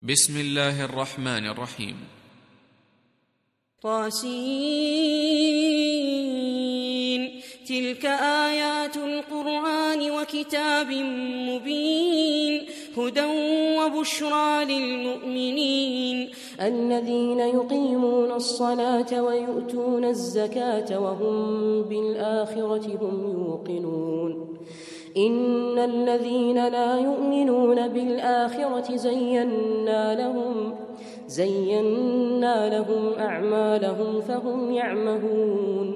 بسم الله الرحمن الرحيم. طاسين. تلك آيات القرآن وكتاب مبين هدى وبشرى للمؤمنين الذين يقيمون الصلاة ويؤتون الزكاة وهم بالآخرة هم يوقنون إن الذين لا يؤمنون بالآخرة زينا لهم أعمالهم فهم يعمهون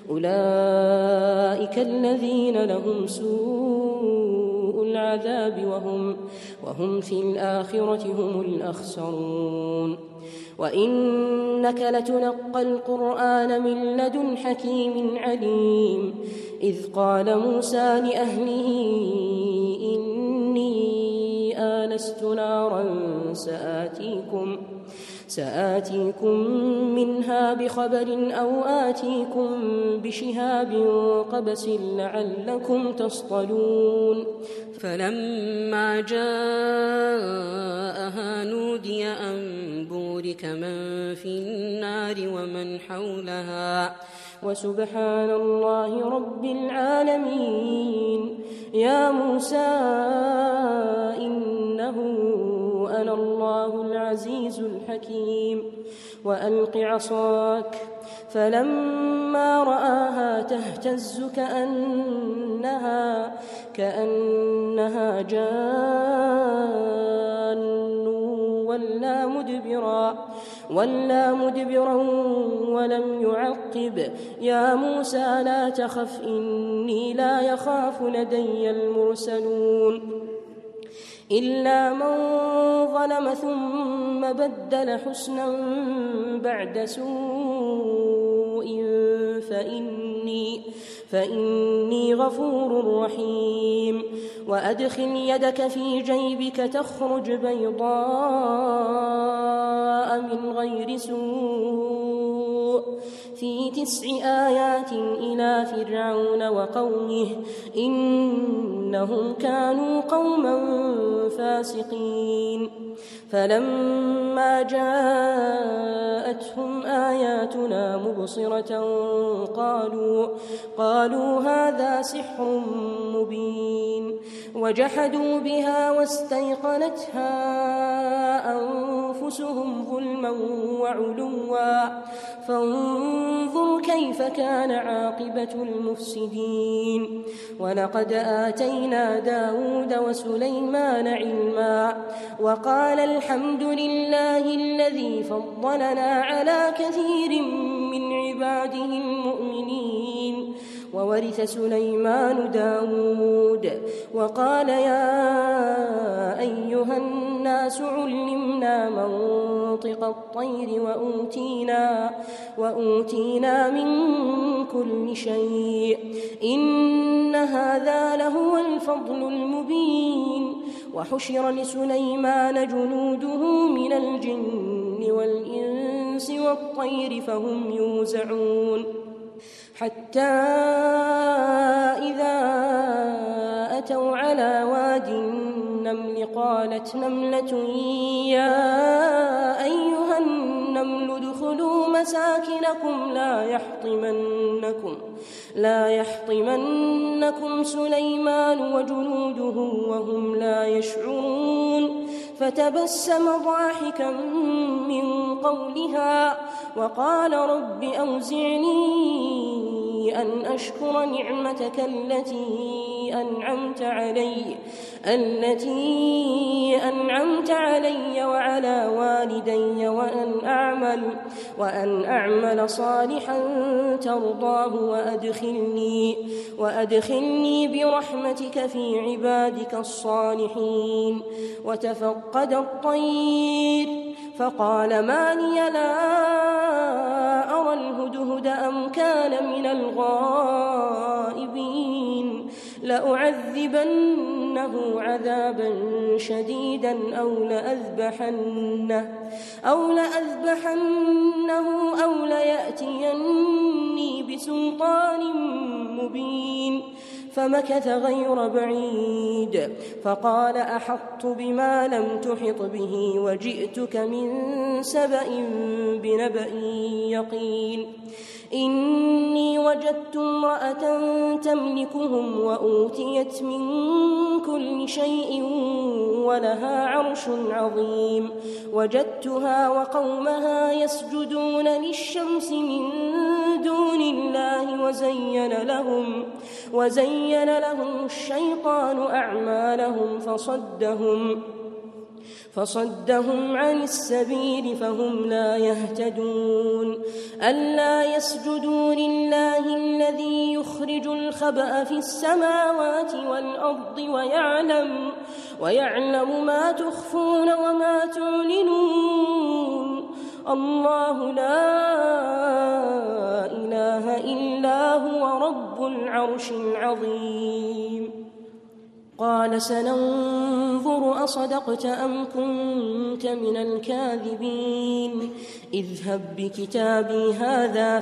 أولئك الذين لهم سوء العذاب وهم في الآخرة هم الأخسرون وإنك لتلقى القرآن من لدن حكيم عليم إذ قال موسى لأهله إني آنست نارا سآتيكم منها بخبر أو آتيكم بشهاب قبس لعلكم تصطلون فلما جاءها نودي أن بورك من في النار ومن حولها وسبحان الله رب العالمين يا موسى إنه أنا الله العزيز الحكيم وألق عصاك فلما رآها تهتز كأنها جان ولا مدبرا ولم يعقب يا موسى لا تخف إني لا يخاف لدي المرسلون إلا من ظلم ثم بدل حسنا بعد سوء فإني غفور رحيم وأدخل يدك في جيبك تخرج بيضاء من غير سوء في 9 آيات إلى فرعون وقومه إنهم كانوا قوما فاسقين فلما جاءتهم آياتنا مبصرة قالوا هذا سحر مبين وجحدوا بها واستيقنتها أنفسهم ظلما وعلوا فانظر كيف كان عاقبة المفسدين ولقد آتينا داود وسليمان علما وقال الحمد لله الذي فضلنا على كثير من عباده المؤمنين وورث سليمان داود وقال يا أيها الناس علمنا منطق الطير وأوتينا من كل شيء إن هذا لهو الفضل المبين وحشر لسليمان جنوده من الجن والإنس والطير فهم يوزعون حتى إذا أتوا على واد النمل قالت نملة يا أيها النمل ادخلوا مساكنكم لا يحطمنكم سليمان وجنوده وهم لا يشعرون فتبسم ضاحكا من قولها وقال رب أوزعني أن أشكر نعمتك التي أنعمت علي وعلى والدي وأن أعمل صالحا ترضاه وأدخلني برحمتك في عبادك الصالحين وتفقد الطير فقال ما لي لا أرى الهدهد أم كان من الغائبين لأعذبنه عذابا شديدا أو لأذبحنه أو ليأتيني بسلطان مبين فمكث غير بعيد فقال أحطت بما لم تحط به وجئتك من سبأ بنبأ يقين إني وجدت امرأة تملكهم وأوتيت من كل شيء ولها عرش عظيم وجدتها وقومها يسجدون للشمس من دون الله وزين لهم الشيطان أعمالهم فصدهم عن السبيل فهم لا يهتدون ألا يسجدوا لله الذي يخرج الخبأ في السماوات والأرض ويعلم ما تخفون وما تعلنون الله لا إله إلا هو رب العرش العظيم قال سننظر أصدقت أم كنت من الكاذبين اذهب بكتابي هذا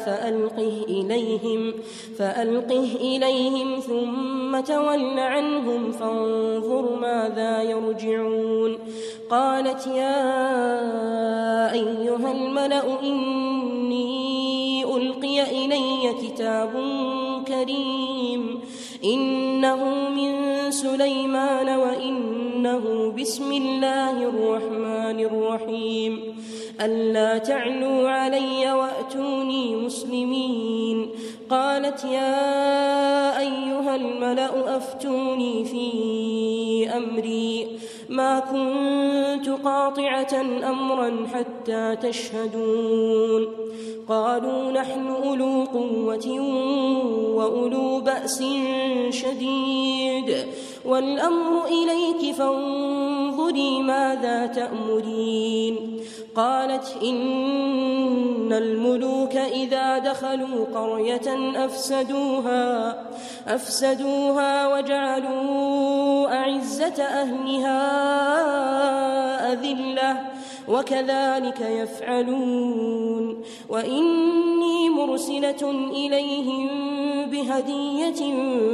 فألقه إليهم ثم تول عنهم فانظر ماذا يرجعون قالت يا أيها الملأ إني ألقي إلي كتاب كريم إنه من سليمان وإنه بسم الله الرحمن الرحيم ألا تعلوا علي وأتوني مسلمين قالت يا أيها الملأ أفتوني في أمري ما كنت قاطعة أمرا حتى تشهدون قالوا نحن أولو قوة وأولو بأس شديد والأمر إليك فانظري ماذا تأمرين قالت إن الملوك إذا دخلوا قرية أفسدوها وجعلوا أعزة أهلها أذلة وكذلك يفعلون وإني مرسلة إليهم بهدية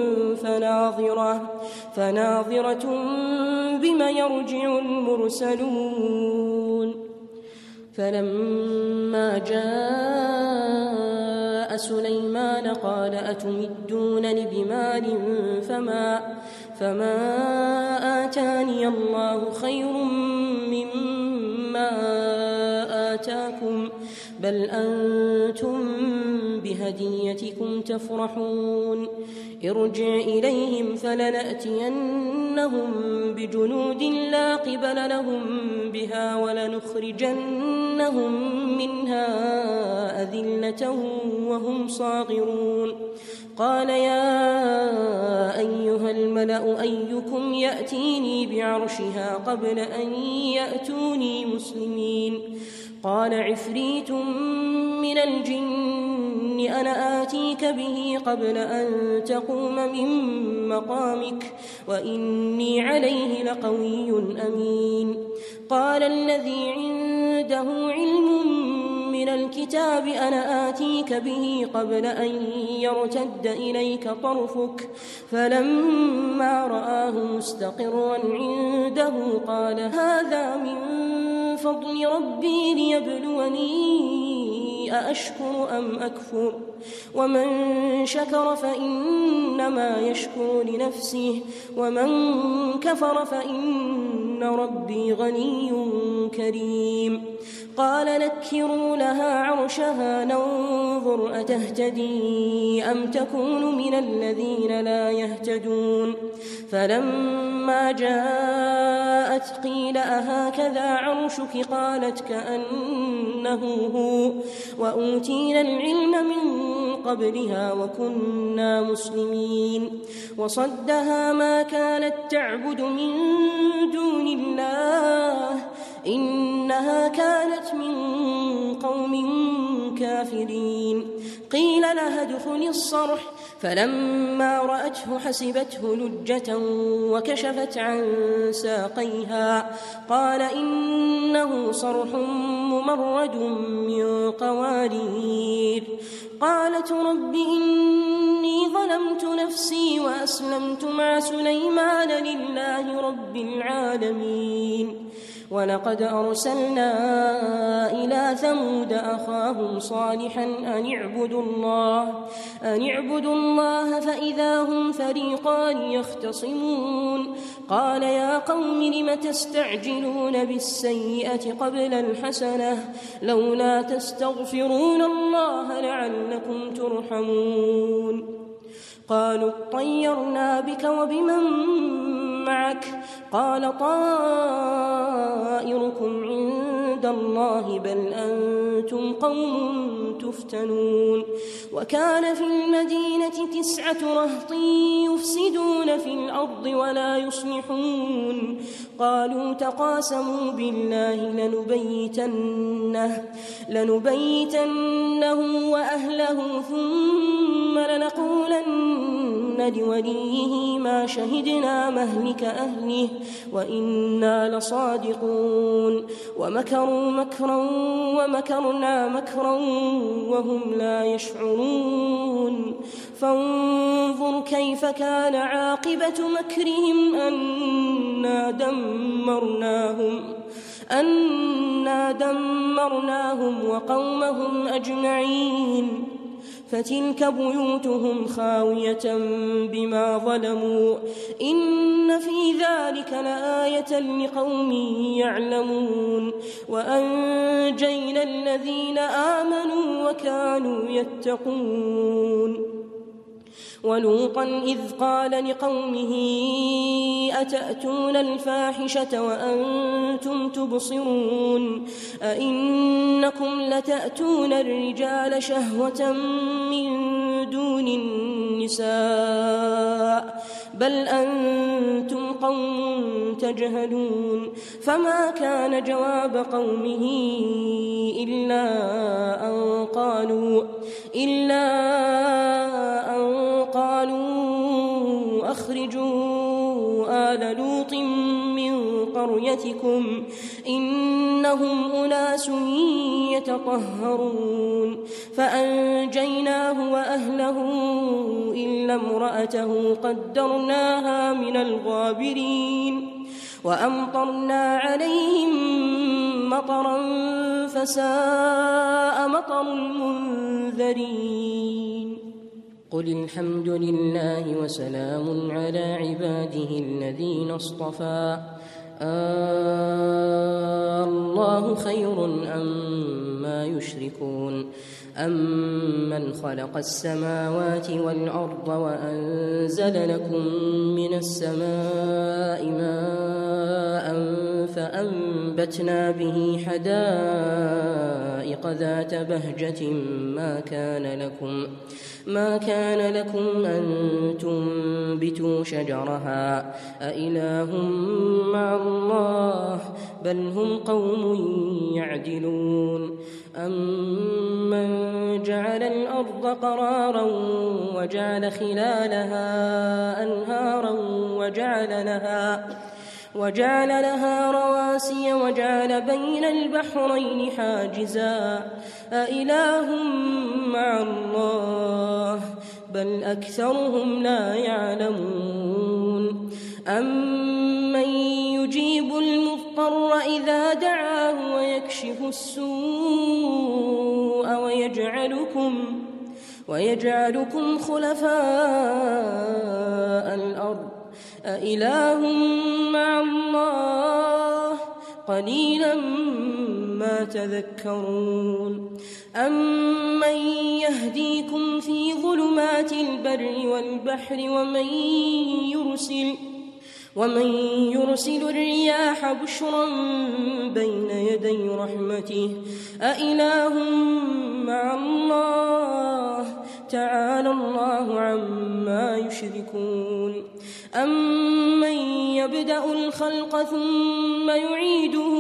فناظرة بما يرجع المرسلون فلما جاء سليمان قال أتمدونني بمال فما آتاني الله خير مما آتاكم بل أنتم بهديتكم تفرحون ارجع إليهم فلنأتينهم بجنود لا قبل لهم بها ولنخرجنهم منها أذلة وهم صاغرون قال يا أيها الملأ أيكم يأتيني بعرشها قبل أن يأتوني مسلمين قال عفريت من الجن أنا آتيك به قبل أن تقوم من مقامك وإني عليه لقوي أمين قال الذي عنده علم من الكتاب أنا آتيك به قبل أن يرتد إليك طرفك فلما رآه مستقرا عنده قال هذا من فضل ربي ليبلوني أأشكر أم أكفر ومن شكر فإنما يشكر لنفسه ومن كفر فإن ربي غني كريم قال نكروا لها عرشها ننظر أتهتدي أم تكون من الذين لا يهتدون فلما جاءت قيل أهكذا عرشك قالت كأنه هو وأوتينا العلم من قبلها وكنا مسلمين وصدها ما كانت تعبد من دون الله إنها كانت من قوم كافرين قيل لها ادخلي الصرح فلما رأته حسبته لجة وكشفت عن ساقيها قال إن كأنه صرح ممرد من قوارير. قالت رب إني ظلمت نفسي وأسلمت مع سليمان لله رب العالمين. ولقد أرسلنا إلى ثمود أخاهم صالحا أن اعبدوا الله فإذا هم فريقان يختصمون. قال يا قوم لم تستعجلون بالسيئة قبل الحسنة لولا تستغفرون الله لعلكم ترحمون. قالوا اطيرنا بك وبمن معك قال طائركم عند الله بل أنتم قوم تفتنون. وكان في المدينة 9 رهط يفسدون في الأرض ولا يصلحون. قالوا تقاسموا بالله لنبيتنه وأهله ثم لنقولن لوليه ما شهدنا مهلك أهله وإنا لصادقون. ومكروا مكرا ومكرنا مكرا وهم لا يشعرون. فانظر كيف كان عاقبة مكرهم أنا دمرناهم وقومهم أجمعين. فتلك بيوتهم خاوية بما ظلموا إن في ذلك لآية لقوم يعلمون. وأنجينا الذين آمنوا وكانوا يتقون. ولوطا إذ قال لقومه أتأتون الفاحشة وأنتم تبصرون أئنكم لتأتون الرجال شهوة من دون النساء بل أنتم قوم تجهلون. فما كان جواب قومه إلا أن قالوا أخرجوا آل لوط من قريتكم إنهم أناس يتطهرون. فأنجيناه وأهله إلا امرأته قدرناها من الغابرين. وأمطرنا عليهم مطرا فساء مطر المنذرين. قل الحمد لله وسلام على عباده الذين اصطفى الله خير أما يشركون. أمن خلق السماوات والأرض وأنزل لكم من السماء ماء فأنبتنا به حدائق ذات بهجة ما كان لكم أن تنبتوا شجرها أإله مع الله بل هم قوم يعدلون. أمن جعل الأرض قرارا وجعل خلالها أنهارا وجعل لها رواسي وجعل بين البحرين حاجزا أإله مع الله بل أكثرهم لا يعلمون. أمن يجيب المضطر إذا دعاه ويكشف السوء ويجعلكم خلفاء الأرض أإله مع الله قليلا ما تذكرون. أمن يهديكم في ظلمات البر والبحر ومن يرسل الرياح بشرا بين يدي رحمته أإله مع الله تعالى الله عما يشركون. أمن يبدأ الخلق ثم يعيده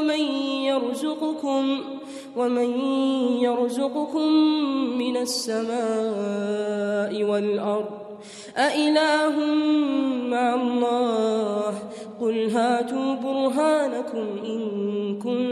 ومن يرزقكم من السماء والأرض أإله مع الله قل هاتوا برهانكم إن كنتم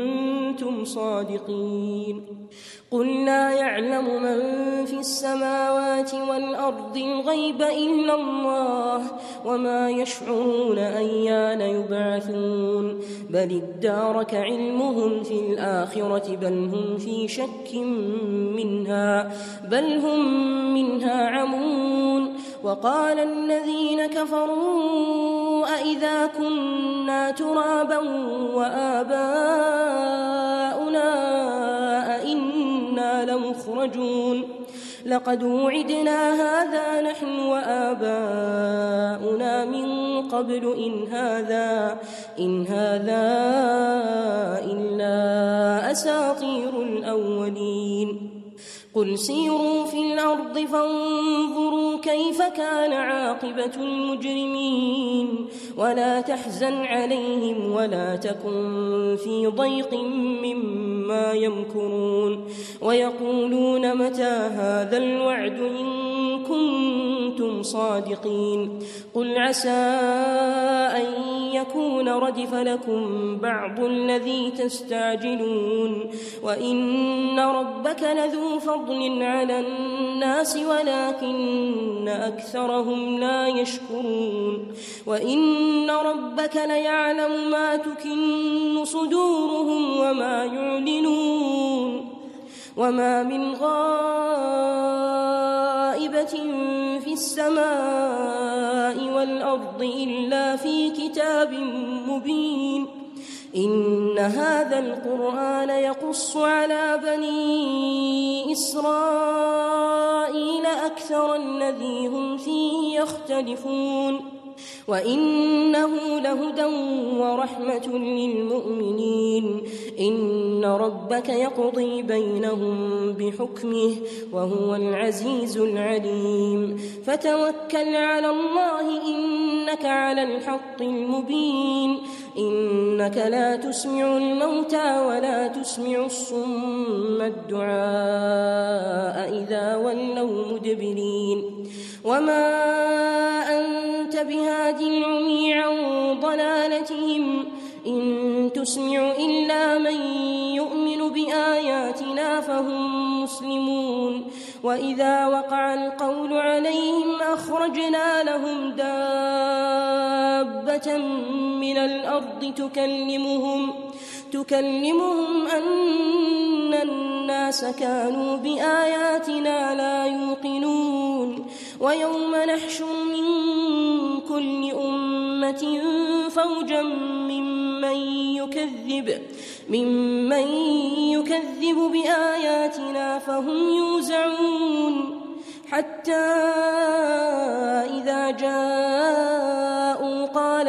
كنتم صادقين قل لا يعلم من في السماوات والأرض الغيب إلا الله وما يشعرون أيان يبعثون بل ادارك علمهم في الآخرة بل هم في شك منها بل هم منها عمون وقال الذين كفروا أئذا كنا ترابا وآباؤنا أئنا لمخرجون لقد وعدنا هذا نحن وآباؤنا من قبل إن هذا إلا أساطير الأولين قل سيروا في الأرض فانظروا كيف كان عاقبة المجرمين ولا تحزن عليهم ولا تكن في ضيق مما يمكرون ويقولون متى هذا الوعد إن كنتم صادقين قل عسى أن يكون ردف لكم بعض الذي تستعجلون وإن ربك لذو فضل على الناس ولكن أكثرهم لا يشكرون وإن ربك ليعلم ما تكن صدورهم وما يعلنون وما من غائبة في السماء والأرض إلا في كتاب مبين إن هذا القرآن يقص على بني إسرائيل أكثر الذي هم فيه يختلفون وإنه لهدى ورحمة للمؤمنين إن ربك يقضي بينهم بحكمه وهو العزيز العليم فتوكل على الله إنك على الحق المبين إنك لا تسمع الموتى ولا تسمع الصم الدعاء إذا ولوا مدبرين وما أنت بهادي العمي عن ضلالتهم إن تسمع إلا من يؤمن بآياتنا فهم مسلمون وإذا وقع القول عليهم أخرجنا لهم دابة من الأرض تكلمهم أن الناس كانوا بآياتنا لا يوقنون ويوم نحشر من كل أمة فوجا ممن يكذب بآياتنا فهم يوزعون حتى إذا جاءوا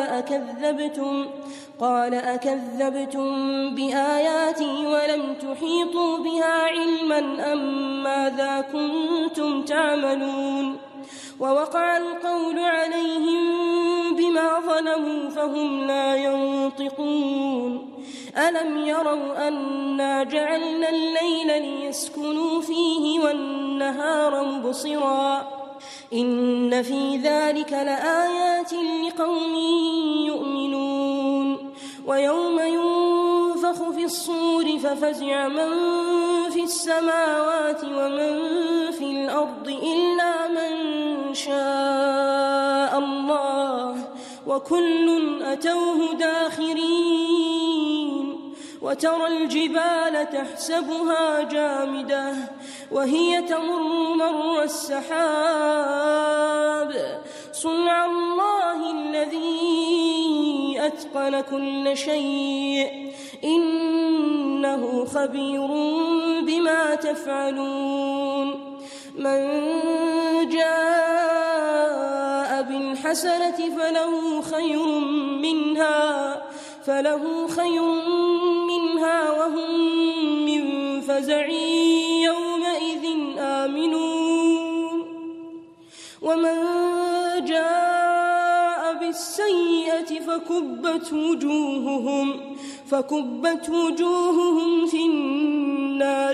قال أكذبتم بآياتي ولم تحيطوا بها علما أم ماذا كنتم تعملون ووقع القول عليهم بما ظلموا فهم لا ينطقون ألم يروا أنا جعلنا الليل ليسكنوا فيه والنهار مبصرا إن في ذلك لآيات لقوم يؤمنون ويوم ينفخ في الصور ففزع من في السماوات ومن في الأرض إلا من شاء الله وكل أتوه داخرين وترى الجبال تحسبها جامدة وهي تمر مر السحاب صنع الله الذي أتقن كل شيء إنه خبير بما تفعلون من جاء بالحسنة فله خير منها وهم من فزع يومئذ آمنون ومن جاء بالسيئة فكبت وجوههم في النار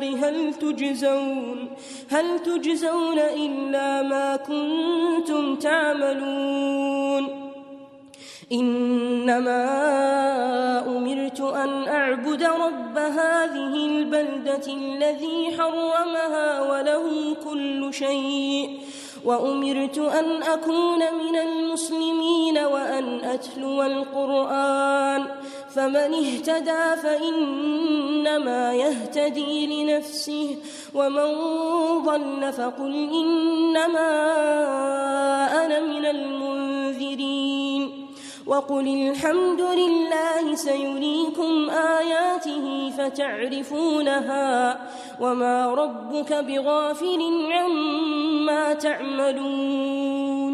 هل تجزون إلا ما كنتم تعملون إنما أمرت أن أعبد رب هذه البلدة الذي حرمها وله كل شيء، وأمرت أن أكون من المسلمين وأن أتلو القرآن، فمن اهتدى فإنما يهتدي لنفسه، ومن ضل فقل إنما أنا من المنذرين. وقل الحمد لله سيريكم آياته فتعرفونها، وما ربك بغافل عما تعملون.